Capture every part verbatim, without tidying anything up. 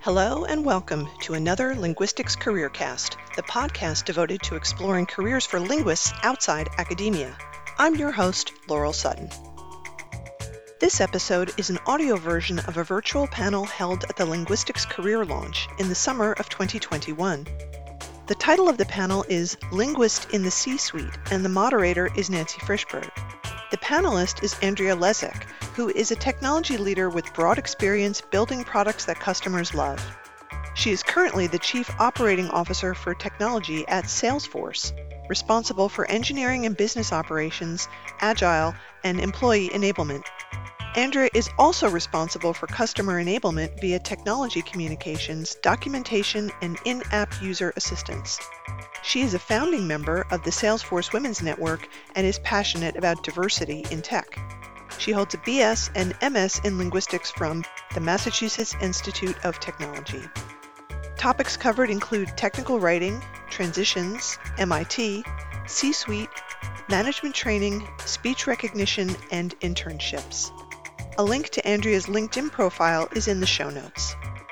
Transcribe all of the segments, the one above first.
Hello and welcome to another Linguistics CareerCast, the podcast devoted to exploring careers for linguists outside academia. I'm your host, Laurel Sutton. This episode is an audio version of a virtual panel held at the Linguistics Career Launch in the summer of twenty twenty-one. The title of the panel is Linguist in the C-Suite, and the moderator is Nancy Frischberg. The panelist is Andrea Leszek, who is a technology leader with broad experience building products that customers love. She is currently the Chief Operating Officer for Technology at Salesforce, responsible for engineering and business operations, agile, and employee enablement. Andrea is also responsible for customer enablement via technology communications, documentation, and in-app user assistance. She is a founding member of the Salesforce Women's Network and is passionate about diversity in tech. She holds a B S and M S in linguistics from the Massachusetts Institute of Technology. Topics covered include technical writing, transitions, M I T, C-suite, management training, speech recognition, and internships. A link to Andrea's LinkedIn profile is in the show notes.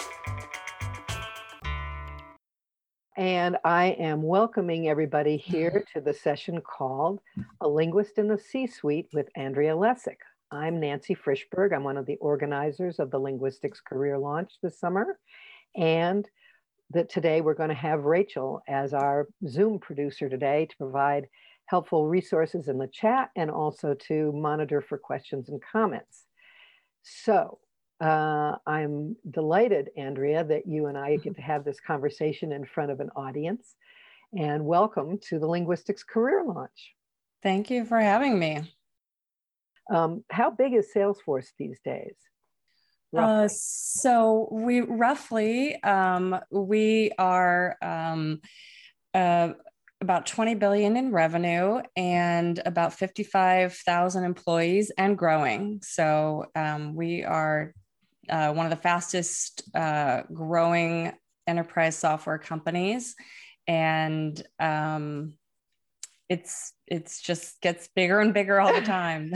And I am welcoming everybody here to the session called A Linguist in the C-Suite with Andrea Leszek. I'm Nancy Frischberg. I'm one of the organizers of the Linguistics Career Launch this summer. And that today we're going to have Rachel as our Zoom producer today to provide helpful resources in the chat and also to monitor for questions and comments. So uh, I'm delighted, Andrea, that you and I get to have this conversation in front of an audience. And welcome to the Linguistics Career Launch. Thank you for having me. Um, how big is Salesforce these days? Uh, so we roughly, um, we are um, uh, about twenty billion in revenue and about fifty-five thousand employees and growing. So um, we are uh, one of the fastest uh, growing enterprise software companies. And um, it's it's just gets bigger and bigger all the time.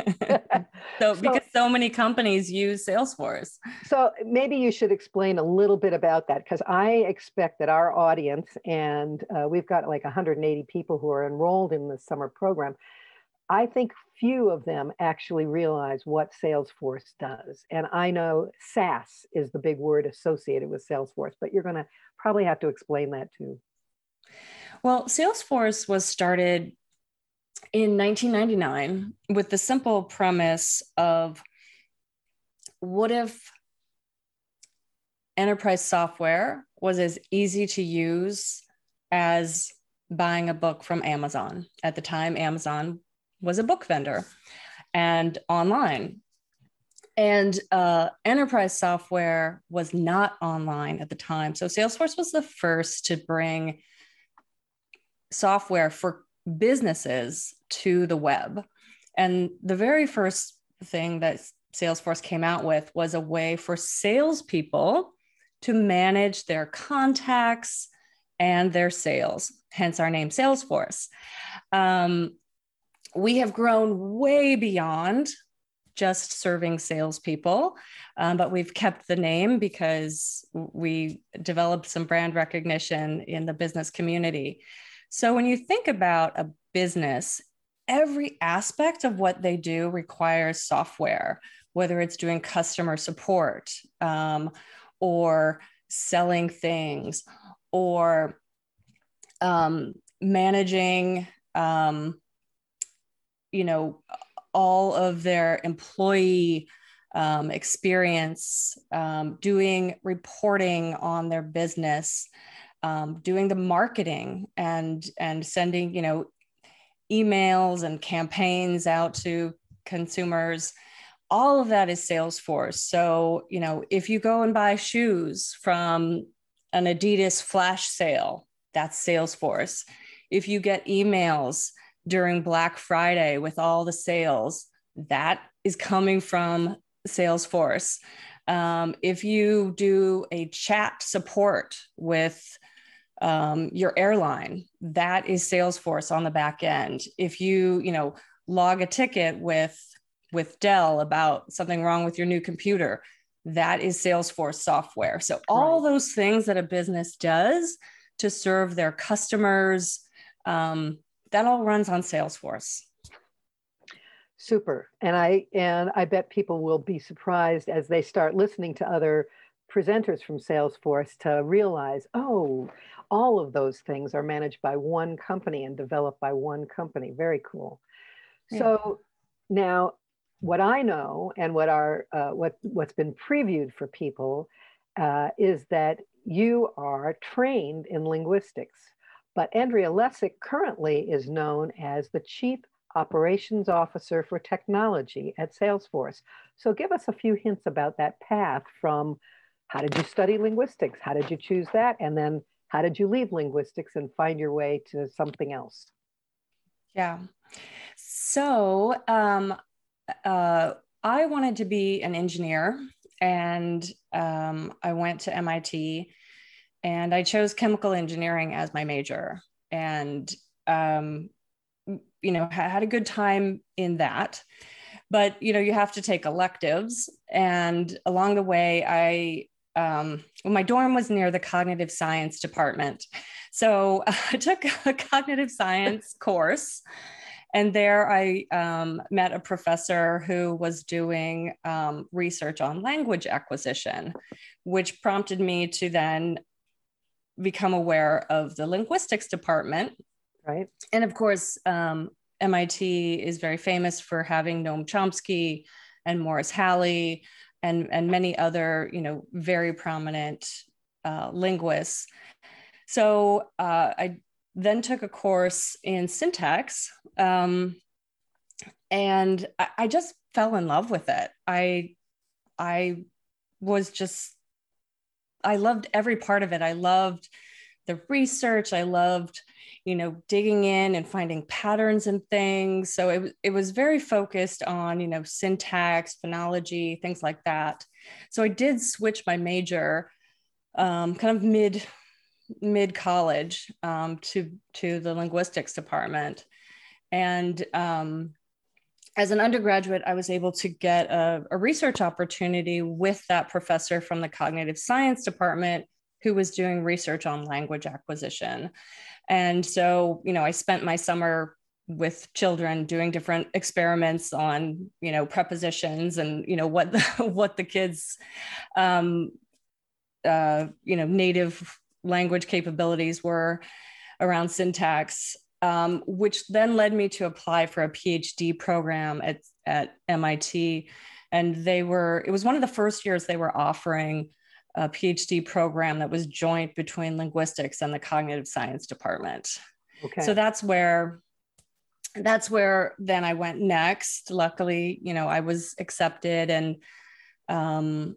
so, so because so many companies use Salesforce. So maybe you should explain a little bit about that, because I expect that our audience, and uh, we've got like one hundred eighty people who are enrolled in the summer program, I think few of them actually realize what Salesforce does. And I know SaaS is the big word associated with Salesforce, but you're going to probably have to explain that too. Well, Salesforce was started in nineteen ninety-nine with the simple premise of, what if enterprise software was as easy to use as buying a book from Amazon? At the time, Amazon was a book vendor and online. And uh, enterprise software was not online at the time. So Salesforce was the first to bring software for businesses to the web. And the very first thing that Salesforce came out with was a way for salespeople to manage their contacts and their sales, hence our name, Salesforce. Um, we have grown way beyond just serving salespeople, um, but we've kept the name because we developed some brand recognition in the business community. So when you think about a business, every aspect of what they do requires software, whether it's doing customer support um, or selling things or um, managing, um, you know, all of their employee um, experience, um, doing reporting on their business, Um, doing the marketing and and sending, you know, emails and campaigns out to consumers. All of that is Salesforce. So, you know, if you go and buy shoes from an Adidas flash sale, that's Salesforce. If you get emails during Black Friday with all the sales, that is coming from Salesforce. Um, if you do a chat support with Um, your airline, that is Salesforce on the back end. If you, you know, log a ticket with, with Dell about something wrong with your new computer, that is Salesforce software. So all Right. those things that a business does to serve their customers, um, that all runs on Salesforce. Super. And I and I bet people will be surprised as they start listening to other presenters from Salesforce to realize, oh, all of those things are managed by one company and developed by one company. Very cool. Yeah. So now what I know and what our uh, what what's been previewed for people uh, is that you are trained in linguistics, but Andrea Lessig currently is known as the Chief Operations Officer for Technology at Salesforce. So give us a few hints about that path from how did you study linguistics? How did you choose that? And then how did you leave linguistics and find your way to something else? Yeah. So um, uh, I wanted to be an engineer, and um, I went to M I T, and I chose chemical engineering as my major. And um, you know, had a good time in that. But, you know, you have to take electives. And along the way, I, um, well, my dorm was near the cognitive science department. So I took a cognitive science course. And there I um, met a professor who was doing um, research on language acquisition, which prompted me to then become aware of the linguistics department. Right. And of course, um, M I T is very famous for having Noam Chomsky and Morris Halle and, and many other, you know, very prominent uh, linguists. So uh, I then took a course in syntax, um, and I, I just fell in love with it. I, I was just, I loved every part of it. I loved the research. I loved, you know, digging in and finding patterns and things. So it, it was very focused on, you know, syntax, phonology, things like that. So I did switch my major um, kind of mid, mid college um, to, to the linguistics department. And um, as an undergraduate, I was able to get a, a research opportunity with that professor from the cognitive science department who was doing research on language acquisition. And so, you know, I spent my summer with children doing different experiments on, you know, prepositions and, you know, what the, what the kids, um, uh, you know, native language capabilities were around syntax, um, which then led me to apply for a PhD program at, at M I T. And they were, it was one of the first years they were offering a PhD program that was joint between linguistics and the cognitive science department. Okay. So that's where, that's where then I went next. Luckily, you know, I was accepted, and um,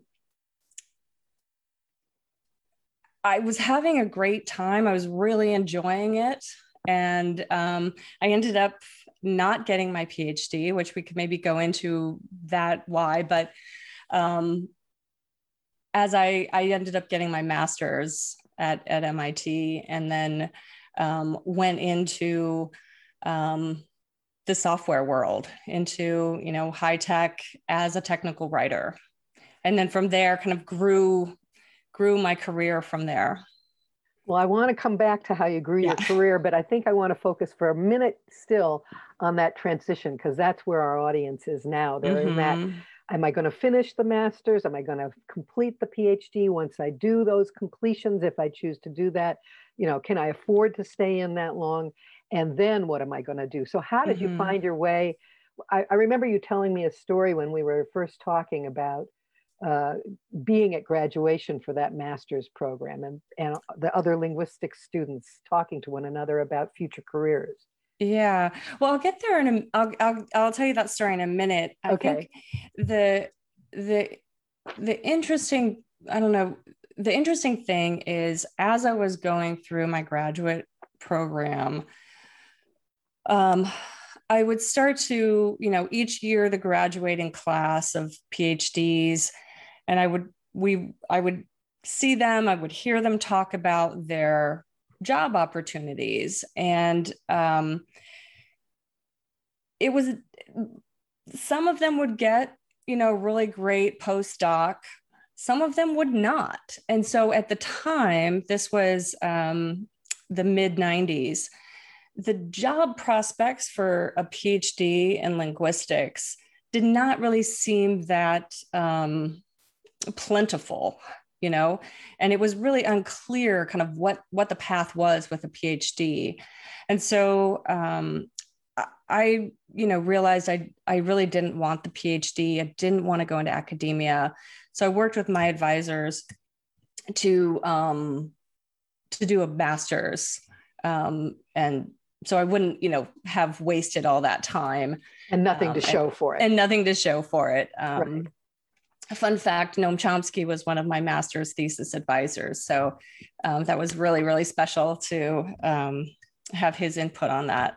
I was having a great time. I was really enjoying it. And um, I ended up not getting my PhD, which we could maybe go into that why, but um, as I, I ended up getting my master's at, at M I T, and then um, went into um, the software world, into, you know, high tech as a technical writer. And then from there kind of grew, grew my career from there. Well, I want to come back to how you grew Yeah. your career, but I think I want to focus for a minute still on that transition, because that's where our audience is now. They're Mm-hmm. in that, am I going to finish the master's? Am I going to complete the PhD? Once I do those completions, if I choose to do that, you know, can I afford to stay in that long? And then what am I going to do? So how did Mm-hmm. you find your way? I, I remember you telling me a story when we were first talking about uh, being at graduation for that master's program, and, and the other linguistics students talking to one another about future careers. Yeah, well, I'll get there in a, I'll, I'll, I'll tell you that story in a minute. I Okay. think the, the, the interesting, I don't know, the interesting thing is, as I was going through my graduate program, um, I would start to, you know, each year the graduating class of PhDs, and I would, we, I would see them, I would hear them talk about their job opportunities. And um, it was, some of them would get, you know, really great postdoc some of them would not. And so at the time, this was um, the mid nineties, the job prospects for a PhD in linguistics did not really seem that um, plentiful, you know, and it was really unclear kind of what, what the path was with a PhD. And so um, I, you know, realized I, I really didn't want the PhD. I didn't want to go into academia. So I worked with my advisors to, um, to do a master's. Um, and so I wouldn't, you know, have wasted all that time. And nothing um, to show and, for it. And nothing to show for it. Um, right. A fun fact, Noam Chomsky was one of my master's thesis advisors. So um, that was really, really special to um, have his input on that.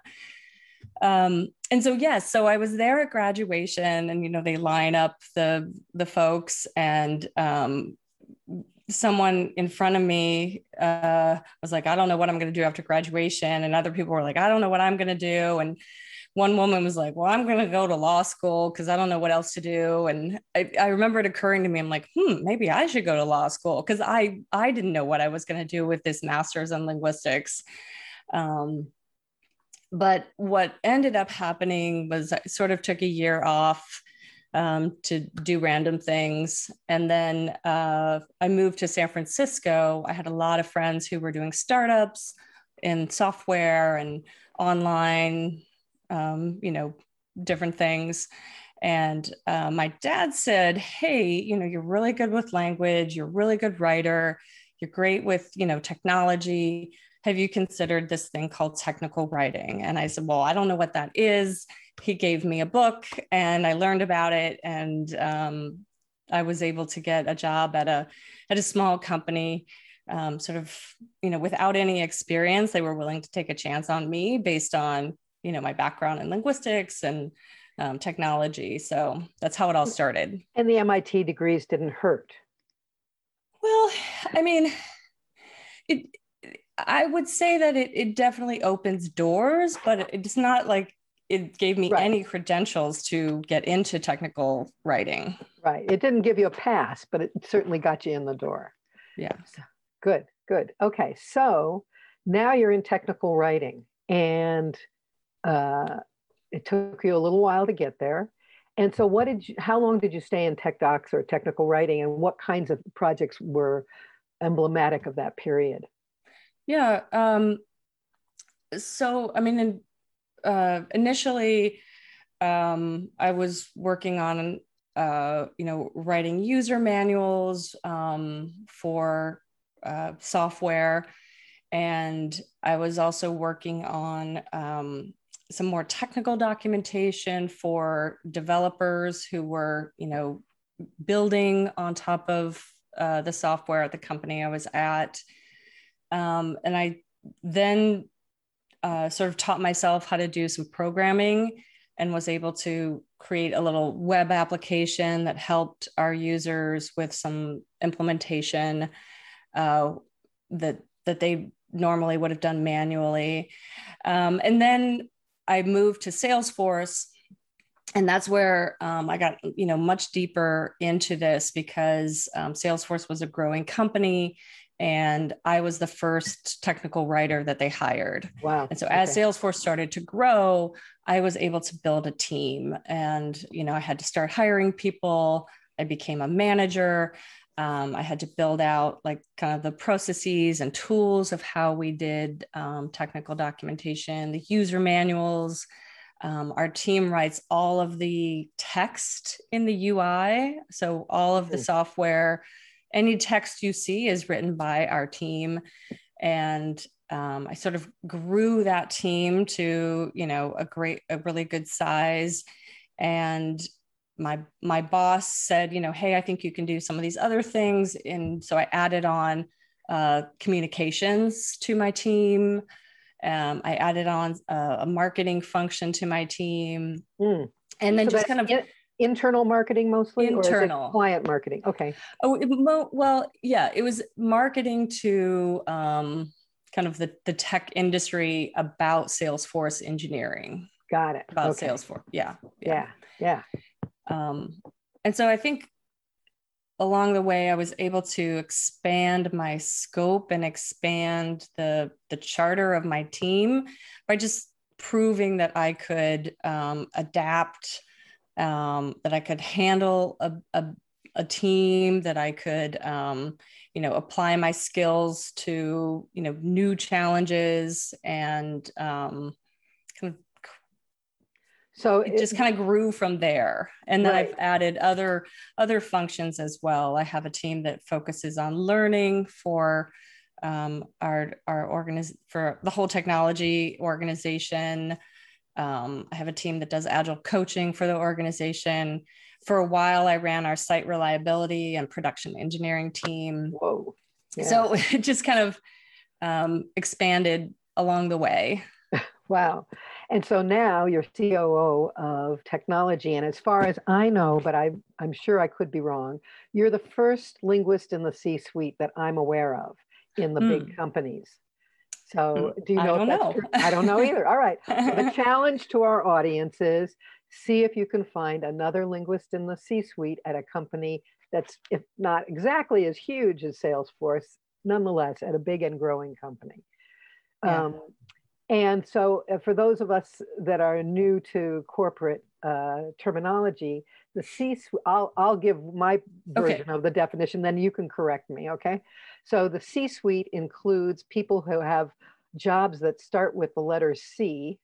Um, and so, yes, so I was there at graduation, and, you know, they line up the, the folks, and um, someone in front of me uh, was like, I don't know what I'm going to do after graduation. And other people were like, I don't know what I'm going to do. And one woman was like, well, I'm going to go to law school because I don't know what else to do. And I, I remember it occurring to me, I'm like, hmm, maybe I should go to law school, because I, I didn't know what I was going to do with this master's in linguistics. Um, but what ended up happening was I sort of took a year off um, to do random things. And then uh, I moved to San Francisco. I had a lot of friends who were doing startups in software and online, um, you know, different things. And uh, my dad said, hey, you know, you're really good with language. You're a really good writer. You're great with, you know, technology. Have you considered this thing called technical writing? And I said, well, I don't know what that is. He gave me a book and I learned about it. And um, I was able to get a job at a, at a small company, um, sort of, you know, without any experience. They were willing to take a chance on me based on, you know, my background in linguistics and um, technology. So that's how it all started. And the M I T degrees didn't hurt. Well, I mean, it, I would say that it, it definitely opens doors, but it's not like it gave me right. any credentials to get into technical writing. Right. It didn't give you a pass, but it certainly got you in the door. Yeah. So, good, good. Okay. So now you're in technical writing, and uh, it took you a little while to get there. And so what did you, how long did you stay in tech docs or technical writing, and what kinds of projects were emblematic of that period? Yeah. Um, so, I mean, in, uh, initially, um, I was working on, uh, you know, writing user manuals um, for uh, software. And I was also working on um, some more technical documentation for developers who were, you know, building on top of uh, the software at the company I was at. Um, and I then uh, sort of taught myself how to do some programming, and was able to create a little web application that helped our users with some implementation uh, that, that they normally would have done manually. Um, and then I moved to Salesforce, and that's where um, I got, you know, much deeper into this, because um, Salesforce was a growing company, and I was the first technical writer that they hired. Wow. And so okay. as Salesforce started to grow, I was able to build a team, and, you know, I had to start hiring people. I became a manager. Um, I had to build out like kind of the processes and tools of how we did um, technical documentation, the user manuals. Um, our team writes all of the text in the U I. So all of the software, any text you see is written by our team. And um, I sort of grew that team to, you know, a great, a really good size. And my, my boss said, you know, hey, I think you can do some of these other things. And so I added on uh, communications to my team. Um, I added on a, a marketing function to my team. Mm. And then so just kind of... In- internal marketing mostly? Internal. Or is it client marketing? Okay. Oh, it, mo- well, yeah, it was marketing to um, kind of the, the tech industry about Salesforce engineering. Got it. About okay. Salesforce. Yeah. Yeah. Yeah. Um, and so I think along the way, I was able to expand my scope and expand the, the charter of my team by just proving that I could um, adapt, um, that I could handle a, a, a team, that I could, um, you know, apply my skills to, you know, new challenges, and um, kind of so it, it just kind of grew from there. And then right. I've added other other functions as well. I have a team that focuses on learning for um, our our organiz- for the whole technology organization. Um, I have a team that does agile coaching for the organization. For a while, I ran our site reliability and production engineering team. Whoa! Yeah. So it just kind of um, expanded along the way. Wow. And so now you're C O O of technology. And as far as I know, but I, I'm sure I could be wrong, you're the first linguist in the C-suite that I'm aware of in the mm. big companies. So do you know I don't if that's know. true? I don't know either. All right. So the challenge to our audience is see if you can find another linguist in the C-suite at a company that's, if not exactly as huge as Salesforce, nonetheless at a big and growing company. Yeah. Um, And so uh, for those of us that are new to corporate uh, terminology, the C-suite, I'll, I'll give my version okay. of the definition, then you can correct me, okay? So the C-suite includes people who have jobs that start with the letter C,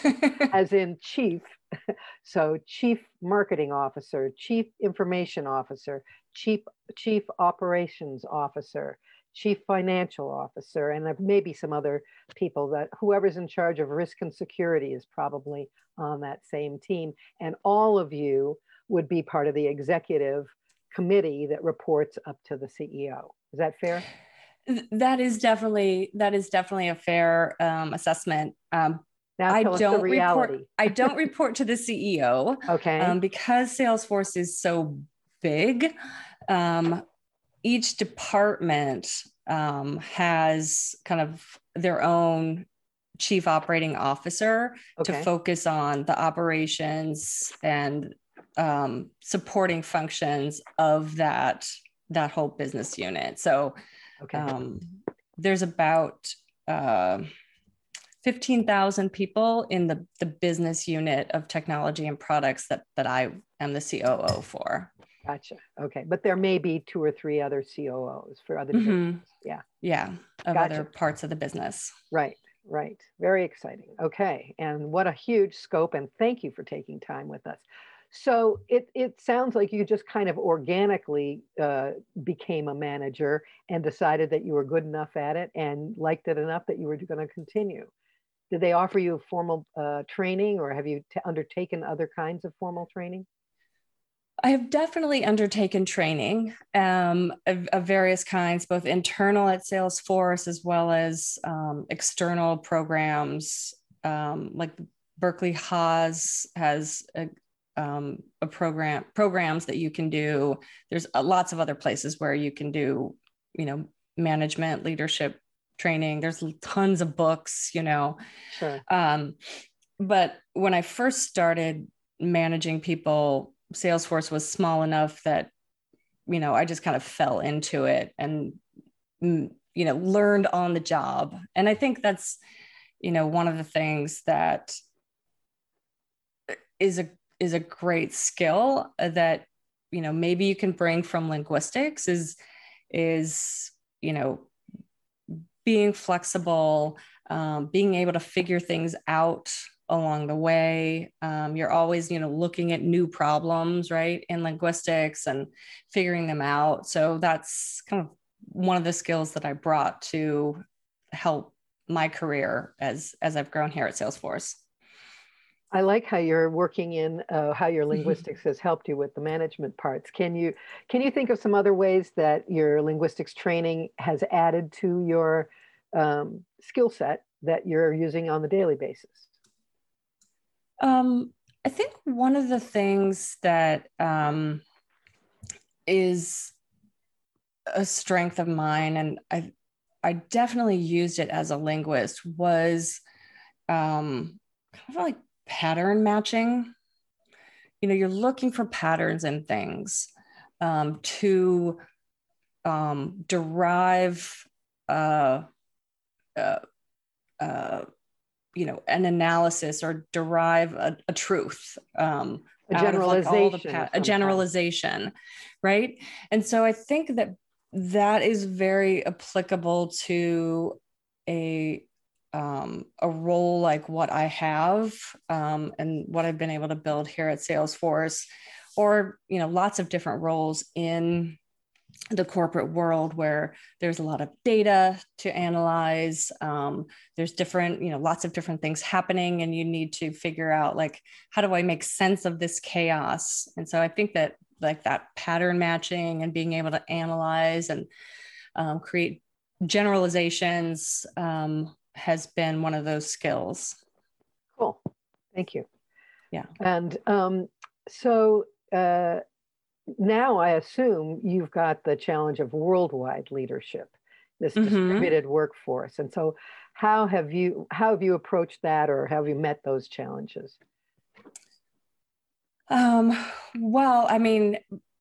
as in chief. So chief marketing officer, chief information officer, chief, chief operations officer, chief financial officer, and maybe some other people that whoever's in charge of risk and security is probably on that same team. And all of you would be part of the executive committee that reports up to the C E O. Is that fair? That is definitely, that is definitely a fair um, assessment. Um, now I tell us don't the reality. report, I don't report to the C E O. Okay. Um, because Salesforce is so big, um, each department um, has kind of their own chief operating officer okay. to focus on the operations and um, supporting functions of that, that whole business unit. So okay. um, there's about uh, fifteen thousand people in the, the business unit of technology and products that, that I am the C O O for. Gotcha. Okay. But there may be two or three other C O Os for other divisions. Mm-hmm. Yeah. Yeah. Of gotcha. Other parts of the business. Right. Right. Very exciting. Okay. And what a huge scope. And thank you for taking time with us. So it, it sounds like you just kind of organically uh, became a manager and decided that you were good enough at it and liked it enough that you were going to continue. Did they offer you formal uh, training, or have you t- undertaken other kinds of formal training? I have definitely undertaken training um, of, of various kinds, both internal at Salesforce as well as um, external programs. Um, like Berkeley Haas has a, um, a program programs that you can do. There's uh, lots of other places where you can do, you know, management, leadership training. There's tons of books, you know. Sure. Um, but when I first started managing people, Salesforce was small enough that, you know, I just kind of fell into it and, you know, learned on the job. And I think that's, you know, one of the things that is a, is a great skill that, you know, maybe you can bring from linguistics is, is, you know, being flexible, um, being able to figure things out along the way. Um, you're always, you know, looking at new problems, right, in linguistics and figuring them out. So that's kind of one of the skills that I brought to help my career as, as I've grown here at Salesforce. I like how you're working in uh, how your linguistics has helped you with the management parts. Can you, can you think of some other ways that your linguistics training has added to your um, skill set that you're using on the daily basis? Um, I think one of the things that um, is a strength of mine, and I, I definitely used it as a linguist, was um, kind of like pattern matching. You know, you're looking for patterns in things. um, to um, derive, uh, uh, uh, you know, an analysis or derive a, a truth um, a out of like all the generalization, pa- of a some generalization, right? And so I think that that is very applicable to a um, a role like what I have um, and what I've been able to build here at Salesforce, or you know, lots of different roles in the corporate world where there's a lot of data to analyze. Um, there's different, you know, lots of different things happening, and you need to figure out like, how do I make sense of this chaos? And so I think that like that pattern matching and being able to analyze and um, create generalizations um, has been one of those skills. Cool. Thank you. Yeah. And um, so uh, now I assume you've got the challenge of worldwide leadership, this Mm-hmm. distributed workforce. And so how have you how have you approached that, or have you met those challenges? Um, well, I mean,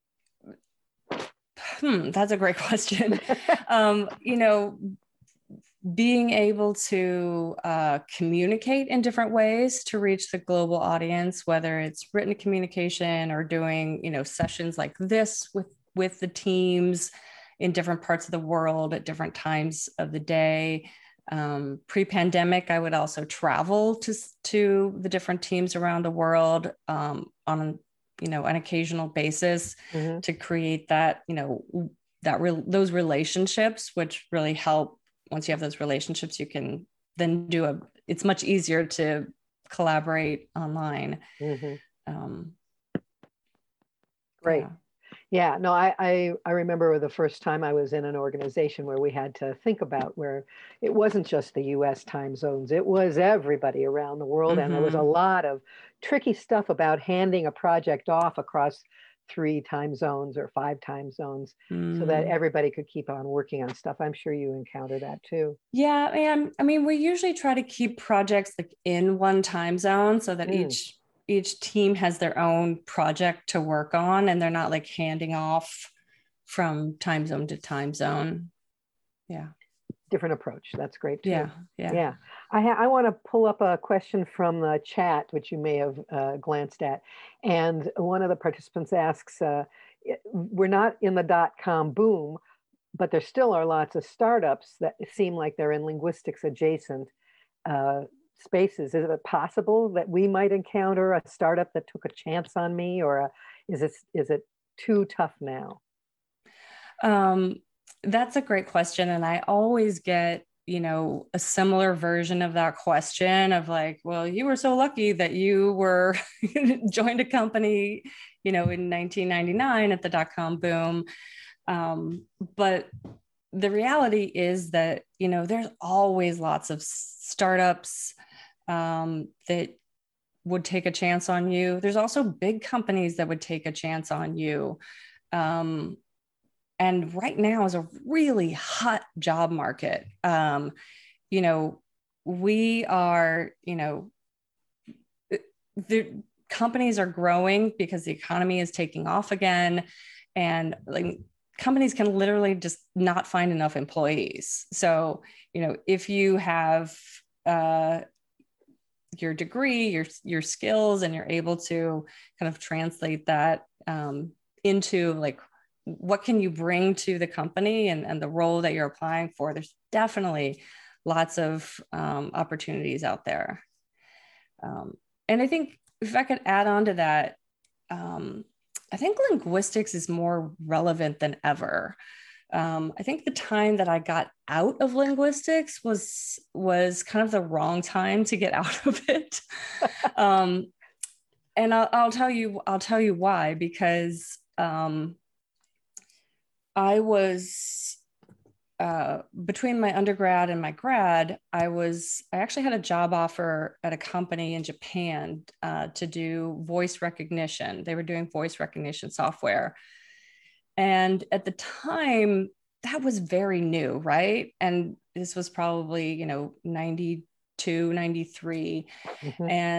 hmm, that's a great question. um, you know, being able to uh, communicate in different ways to reach the global audience, whether it's written communication or doing, you know, sessions like this with, with the teams in different parts of the world at different times of the day. Um, pre-pandemic, I would also travel to, to the different teams around the world um, on, you know, an occasional basis mm-hmm. to create that, you know, that re- those relationships, which really help. Once you have those relationships, you can then do a, it's much easier to collaborate online. Mm-hmm. Um, Great. Yeah. yeah, no, I, I, I remember the first time I was in an organization where we had to think about where it wasn't just the U S time zones, it was everybody around the world. Mm-hmm. And there was a lot of tricky stuff about handing a project off across three time zones or five time zones mm. so that everybody could keep on working on stuff. I'm sure you encounter that too. Yeah, and I mean, we usually try to keep projects like in one time zone so that mm. each each team has their own project to work on, and they're not like handing off from time zone to time zone. Yeah. Different approach. That's great too. Yeah, yeah. Yeah. I, ha- I want to pull up a question from the chat, which you may have uh, glanced at. And one of the participants asks, uh, we're not in the dot-com boom, but there still are lots of startups that seem like they're in linguistics adjacent uh, spaces. Is it possible that we might encounter a startup that took a chance on me, or a, is it, is it too tough now? Um, That's a great question. And I always get, you know, a similar version of that question of like, well, you were so lucky that you were joined a company, you know, in nineteen ninety-nine at the dot-com boom. Um, but the reality is that, you know, there's always lots of startups um, that would take a chance on you. There's also big companies that would take a chance on you. Um, And right now is a really hot job market. Um, you know, we are, you know, the companies are growing because the economy is taking off again. And like companies can literally just not find enough employees. So, you know, if you have uh, your degree, your, your skills, and you're able to kind of translate that um, into like, what can you bring to the company and, and the role that you're applying for? There's definitely lots of um, opportunities out there. Um, and I think if I could add on to that, um, I think linguistics is more relevant than ever. Um, I think the time that I got out of linguistics was, was kind of the wrong time to get out of it. um, and I'll, I'll tell you, I'll tell you why, because um, I was, uh, between my undergrad and my grad, I was, I actually had a job offer at a company in Japan uh, to do voice recognition. They were doing voice recognition software. And at the time, that was very new, right? And this was probably, you know, ninety-two, ninety-three. Mm-hmm. And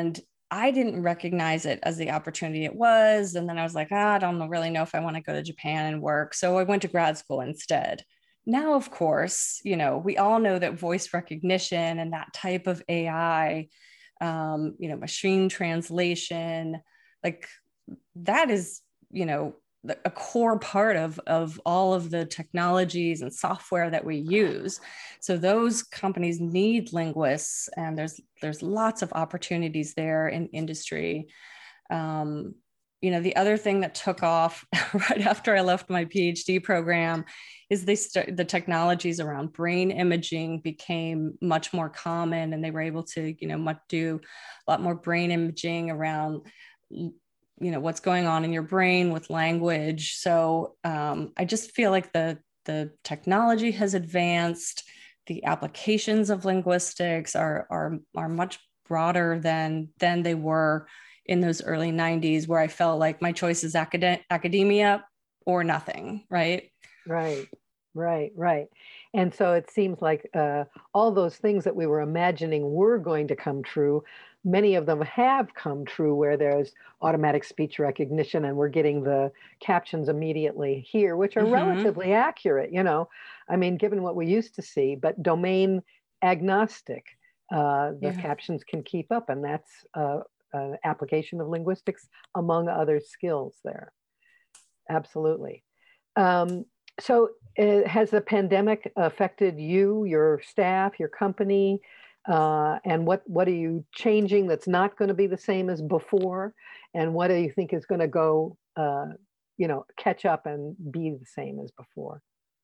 I didn't recognize it as the opportunity it was. And then I was like, ah, I don't really know if I want to go to Japan and work. So I went to grad school instead. Now, of course, you know, we all know that voice recognition and that type of A I, um, you know, machine translation, like that is, you know, a core part of, of all of the technologies and software that we use. So those companies need linguists, and there's there's lots of opportunities there in industry. Um, you know, the other thing that took off right after I left my PhD program is they st- the technologies around brain imaging became much more common, and they were able to, you know, much, do a lot more brain imaging around, you know, what's going on in your brain with language. So um, I just feel like the the technology has advanced. The applications of linguistics are are are much broader than than they were in those early nineties, where I felt like my choice is acad- academia or nothing. Right. Right. Right. Right. And so it seems like uh, all those things that we were imagining were going to come true, many of them have come true, where there's automatic speech recognition and we're getting the captions immediately here, which are mm-hmm. relatively accurate, you know, I mean, given what we used to see, but domain agnostic, uh, the yeah. captions can keep up. And that's uh, an application of linguistics among other skills there. Absolutely. Um, so uh, has the pandemic affected you, your staff, your company? Uh, and what, what are you changing that's not going to be the same as before? And what do you think is going to go, uh, you know, catch up and be the same as before?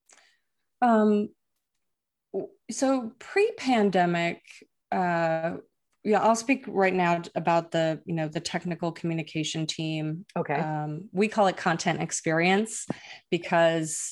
Um, so pre-pandemic, uh, yeah, I'll speak right now about the, you know, the technical communication team. Okay. Um, we call it content experience because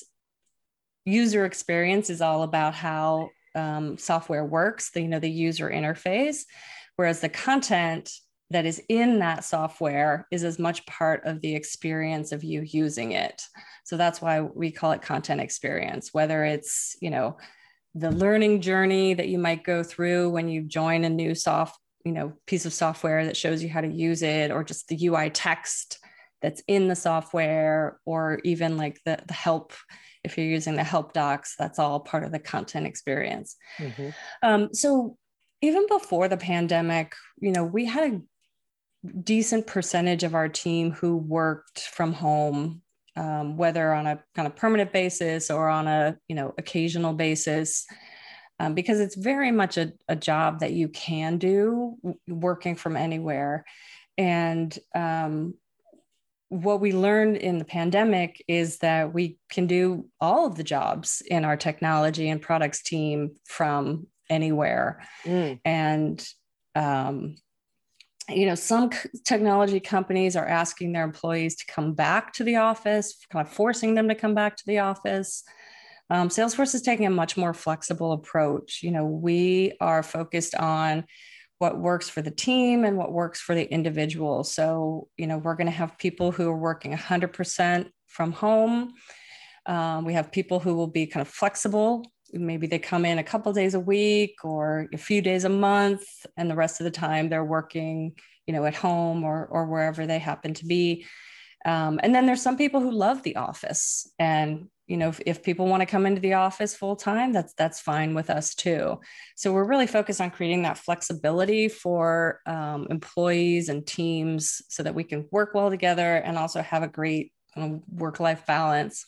user experience is all about how um, software works, the, you know, the user interface, whereas the content that is in that software is as much part of the experience of you using it. So that's why we call it content experience, whether it's, you know, the learning journey that you might go through when you join a new soft, you know, piece of software that shows you how to use it, or just the U I text that's in the software, or even like the, the help. If you're using the help docs, that's all part of the content experience. Mm-hmm. Um, so even before the pandemic, you know, we had a decent percentage of our team who worked from home, um, whether on a kind of permanent basis or on a, you know, occasional basis, um, because it's very much a, a job that you can do working from anywhere. And um, what we learned in the pandemic is that we can do all of the jobs in our technology and products team from anywhere. Mm. And, um, you know, some technology companies are asking their employees to come back to the office, kind of forcing them to come back to the office. Um, Salesforce is taking a much more flexible approach. You know, we are focused on what works for the team and what works for the individual. So, you know, we're going to have people who are working one hundred percent from home. Um, we have people who will be kind of flexible. Maybe they come in a couple of days a week or a few days a month, and the rest of the time they're working, you know, at home or, or wherever they happen to be. Um, and then there's some people who love the office, and you know, if, if people want to come into the office full time, that's that's fine with us too. So we're really focused on creating that flexibility for um, employees and teams so that we can work well together and also have a great um, work-life balance.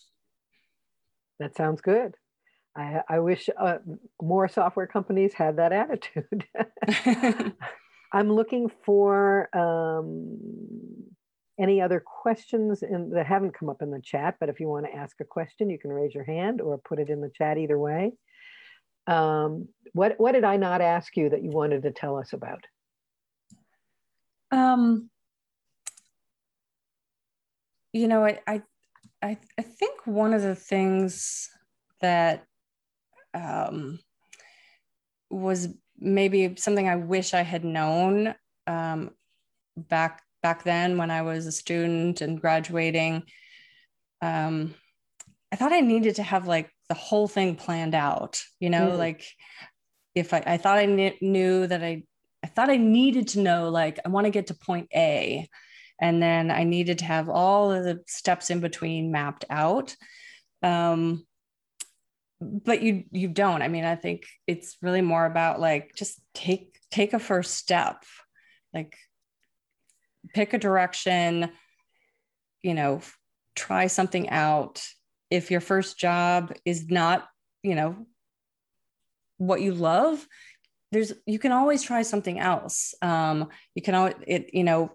That sounds good. I, I wish uh, more software companies had that attitude. I'm looking for um, any other questions in, that haven't come up in the chat, but if you want to ask a question, you can raise your hand or put it in the chat either way. Um, what, what did I not ask you that you wanted to tell us about? Um, you know, I, I, I, I think one of the things that um, was maybe something I wish I had known um, back back then when I was a student and graduating, um, I thought I needed to have like the whole thing planned out, you know, mm. like if I, I thought I kn- knew that I, I thought I needed to know, like, I want to get to point A. And then I needed to have all of the steps in between mapped out. Um, but you, you don't. I mean, I think it's really more about like, just take, take a first step, like pick a direction, you know, try something out. If your first job is not, you know, what you love, there's, you can always try something else. Um, you can always, it, you know,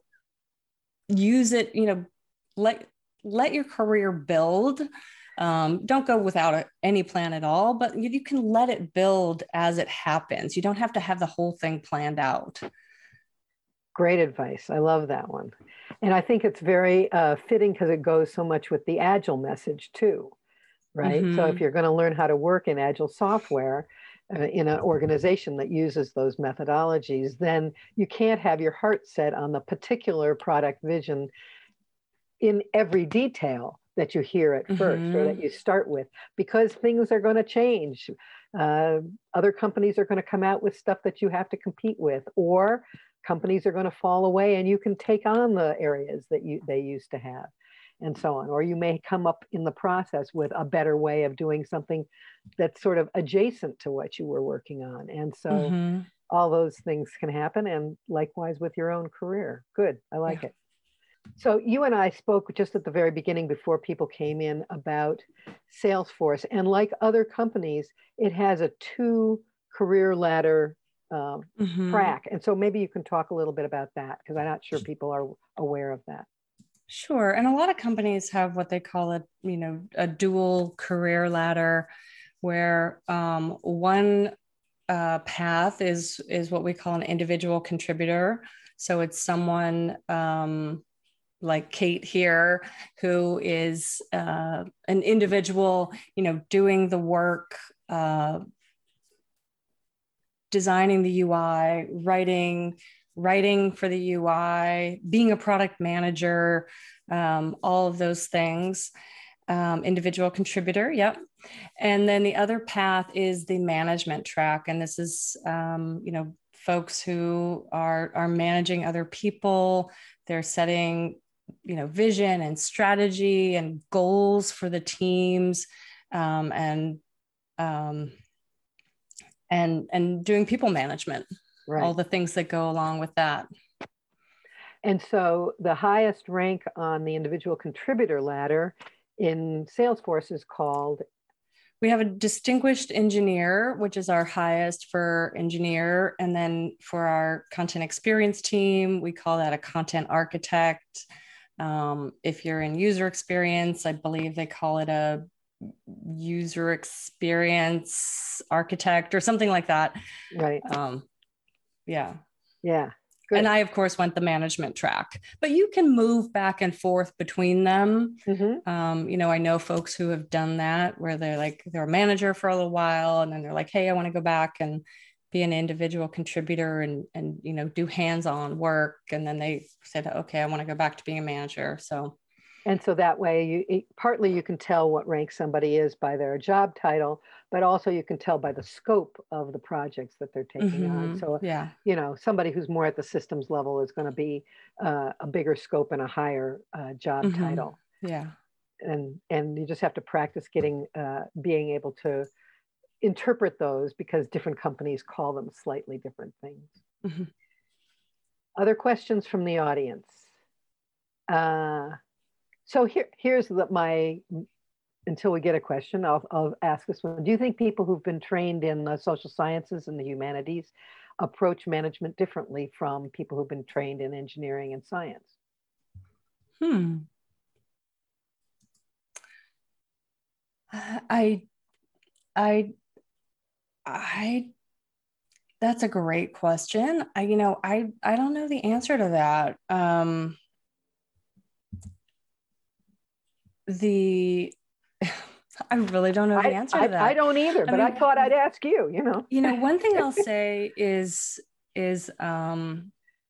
use it, you know, let, let your career build. Um, don't go without a, any plan at all, but you, you can let it build as it happens. You don't have to have the whole thing planned out. Great advice. I love that one. And I think it's very uh, fitting because it goes so much with the Agile message too, right? Mm-hmm. So if you're going to learn how to work in Agile software uh, in an organization that uses those methodologies, then you can't have your heart set on the particular product vision in every detail that you hear at mm-hmm. first or that you start with, because things are going to change. Uh, other companies are going to come out with stuff that you have to compete with, or companies are going to fall away and you can take on the areas that you they used to have, and so on. Or you may come up in the process with a better way of doing something that's sort of adjacent to what you were working on. And so mm-hmm. all those things can happen, and likewise with your own career. Good. I like yeah. it. So you and I spoke just at the very beginning before people came in about Salesforce. And like other companies, it has a two career ladder um, mm-hmm. track. And so maybe you can talk a little bit about that, because I'm not sure people are aware of that. Sure. And a lot of companies have what they call a, you know, a dual career ladder, where um, one uh, path is, is what we call an individual contributor. So it's someone um, like Kate here, who is uh, an individual, you know, doing the work, uh, designing the U I, writing, writing for the U I, being a product manager, um, all of those things. Um, individual contributor, yep. And then the other path is the management track. And this is, um, you know, folks who are, are managing other people. They're setting, you know, vision and strategy and goals for the teams, um, and, um, and, and doing people management, right. All the things that go along with that. And so the highest rank on the individual contributor ladder in Salesforce is called? We have a distinguished engineer, which is our highest for engineer. And then for our content experience team, we call that a content architect. Um, if you're in user experience, I believe they call it a user experience architect or something like that. Right. Um, yeah. Yeah. Good. And I, of course, went the management track, but you can move back and forth between them. Mm-hmm. Um, you know, I know folks who have done that, where they're like, they're a manager for a little while, and then they're like, hey, I want to go back and be an individual contributor and, and, you know, do hands-on work. And then they said, okay, I want to go back to being a manager. So. And so that way, you it, partly you can tell what rank somebody is by their job title, but also you can tell by the scope of the projects that they're taking mm-hmm. on. So, yeah. you know, somebody who's more at the systems level is going to be uh, a bigger scope and a higher uh, job mm-hmm. title. Yeah. And and you just have to practice getting, uh, being able to interpret those, because different companies call them slightly different things. Mm-hmm. Other questions from the audience? Uh, So here, here's the, my, until we get a question, I'll, I'll ask this one. Do you think people who've been trained in the social sciences and the humanities approach management differently from people who've been trained in engineering and science? Hmm. I, I, I, that's a great question. I, you know, I, I don't know the answer to that. Um, The, I really don't know the answer I, to that. I, I don't either, but I, mean, I thought I'd ask you, you know. You know, one thing I'll say is, is um,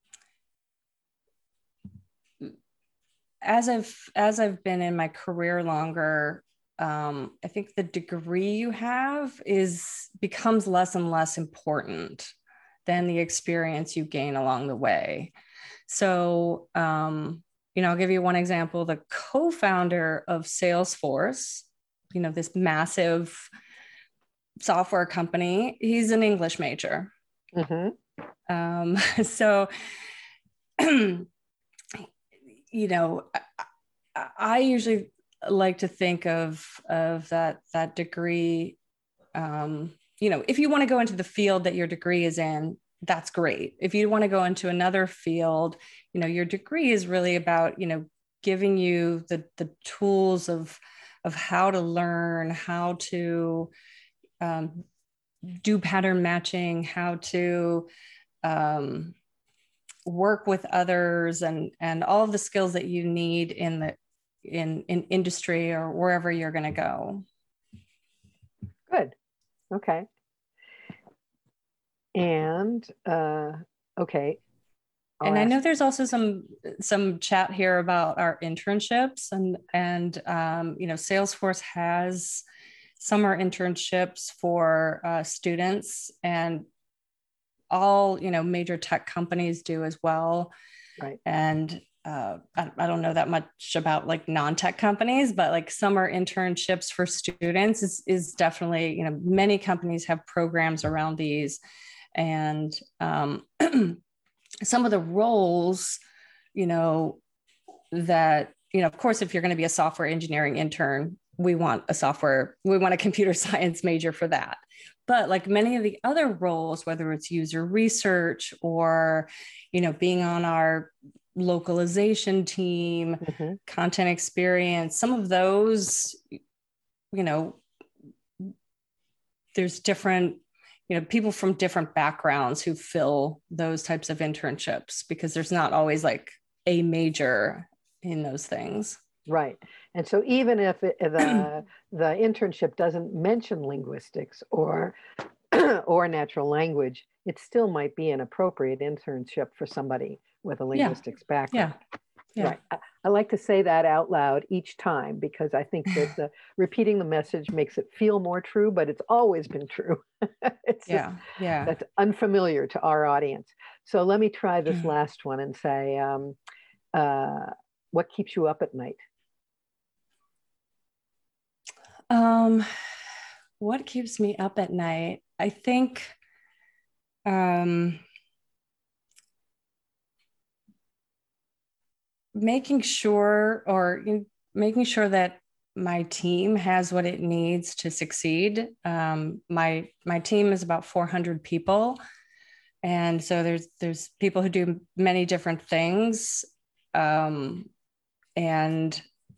as I've, as I've been in my career longer, um, I think the degree you have is, becomes less and less important. than the experience you gain along the way. So, um, you know, I'll give you one example. The co-founder of Salesforce, you know, this massive software company, he's an English major. Mm-hmm. Um, so, you know, I, I usually like to think of, of that, that degree. Um, you know, if you want to go into the field that your degree is in, that's great. If you want to go into another field, you know, your degree is really about, you know, giving you the, the tools of, of how to learn, how to um, do pattern matching, how to um, work with others, and, and all of the skills that you need in the, in, in industry or wherever you're going to go. Good. Okay. And, uh, okay. I'll and ask. I know there's also some, some chat here about our internships, and, and, um, you know, Salesforce has summer internships for uh, students, and all, you know, major tech companies do as well. Right. And uh, I, I don't know that much about like non-tech companies, but like summer internships for students is, is definitely, you know, many companies have programs around these. And um, some of the roles, you know, that, you know, of course, if you're going to be a software engineering intern, we want a software, we want a computer science major for that. But like many of the other roles, whether it's user research or, you know, being on our localization team, mm-hmm. content experience, some of those, you know, there's different, you know, people from different backgrounds who fill those types of internships, because there's not always like a major in those things. Right. And so even if it, the, the internship doesn't mention linguistics or, or natural language, it still might be an appropriate internship for somebody with a linguistics yeah. background. Yeah. Yeah. Right. I, I like to say that out loud each time, because I think that the repeating the message makes it feel more true, but it's always been true. It's yeah. just, yeah. that's unfamiliar to our audience. So let me try this last one and say, um, uh, what keeps you up at night? Um, what keeps me up at night? I think, um, making sure, or you know, making sure that my team has what it needs to succeed. Um, my my team is about four hundred people, and so there's there's people who do many different things, um, and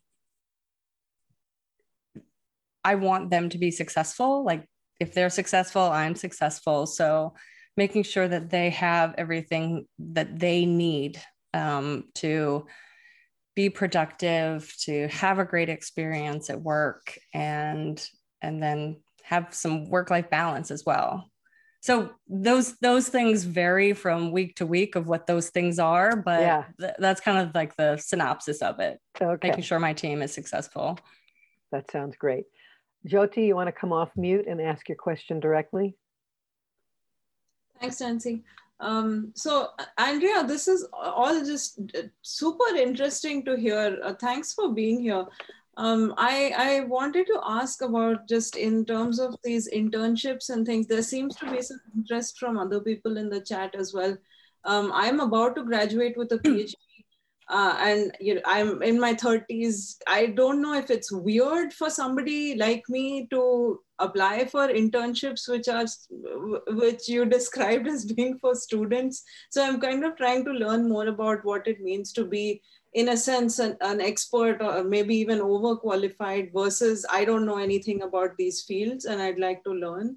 I want them to be successful. Like if they're successful, I'm successful. So making sure that they have everything that they need um, to be productive, to have a great experience at work, and and then have some work-life balance as well. So those those things vary from week to week of what those things are, but yeah. th- that's kind of like the synopsis of it. Okay. Making sure my team is successful. That sounds great. Jyoti, you want to come off mute and ask your question directly? Thanks, Nancy. Um, so, Andrea, this is all just super interesting to hear. Uh, thanks for being here. Um, I, I wanted to ask about, just in terms of these internships and things, there seems to be some interest from other people in the chat as well. Um, I'm about to graduate with a PhD. Uh, and you know, I'm in my thirties. I don't know if it's weird for somebody like me to apply for internships, which are which you described as being for students. So I'm kind of trying to learn more about what it means to be, in a sense, an, an expert or maybe even overqualified versus I don't know anything about these fields and I'd like to learn.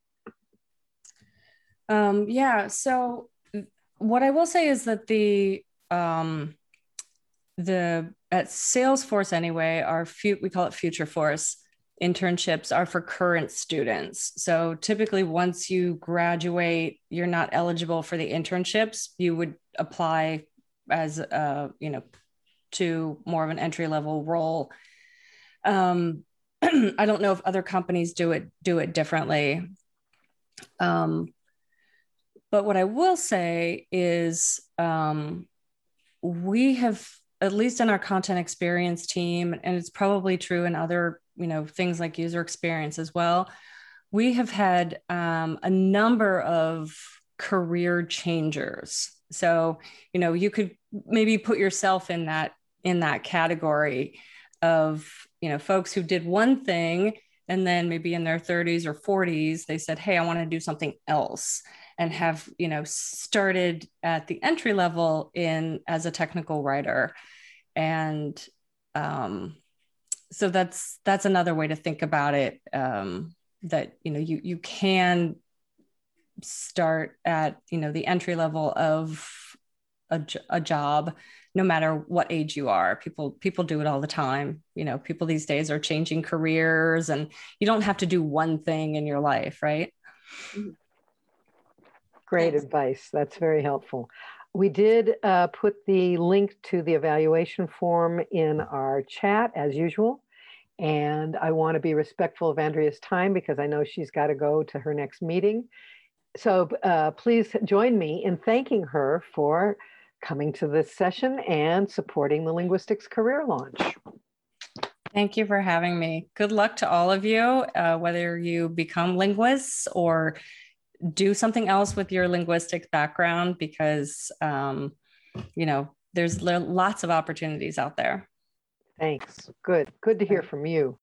Um, yeah. So what I will say is that the um, the at Salesforce anyway, our fu- we call it Future Force internships are for current students. So typically once you graduate, you're not eligible for the internships. You would apply as a, you know, to more of an entry level role. Um, I don't know if other companies do it, do it differently. Um, But what I will say is um, we have, at least in our content experience team, and it's probably true in other, you know, things like user experience as well, we have had um, a number of career changers. So, you know, you could maybe put yourself in that in that category of, you know, folks who did one thing and then maybe in their thirties or forties, they said, hey, I want to do something else, and have, you know, started at the entry level in as a technical writer. And um, so that's that's another way to think about it, um, that, you know, you you can start at, you know, the entry level of a, a job, no matter what age you are. People people do it all the time. You know, people these days are changing careers, and you don't have to do one thing in your life, right? Great Thanks. advice. That's very helpful. We did uh, put the link to the evaluation form in our chat as usual. And I want to be respectful of Andrea's time because I know she's got to go to her next meeting. So uh, please join me in thanking her for coming to this session and supporting the Linguistics Career Launch. Thank you for having me. Good luck to all of you, uh, whether you become linguists or do something else with your linguistics background, because, um, you know, there's lots of opportunities out there. Thanks. Good. Good to hear from you.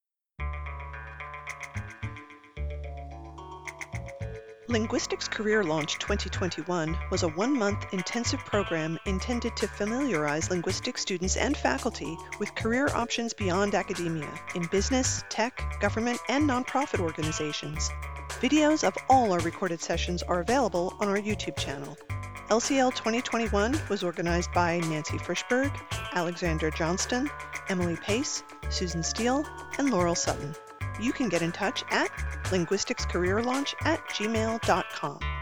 Linguistics Career Launch twenty twenty-one was a one-month intensive program intended to familiarize linguistics students and faculty with career options beyond academia in business, tech, government, and nonprofit organizations. Videos of all our recorded sessions are available on our YouTube channel. L C L twenty twenty-one was organized by Nancy Frischberg, Alexandra Johnston, Emily Pace, Susan Steele, and Laurel Sutton. You can get in touch at linguisticscareerlaunch at gmail dot com.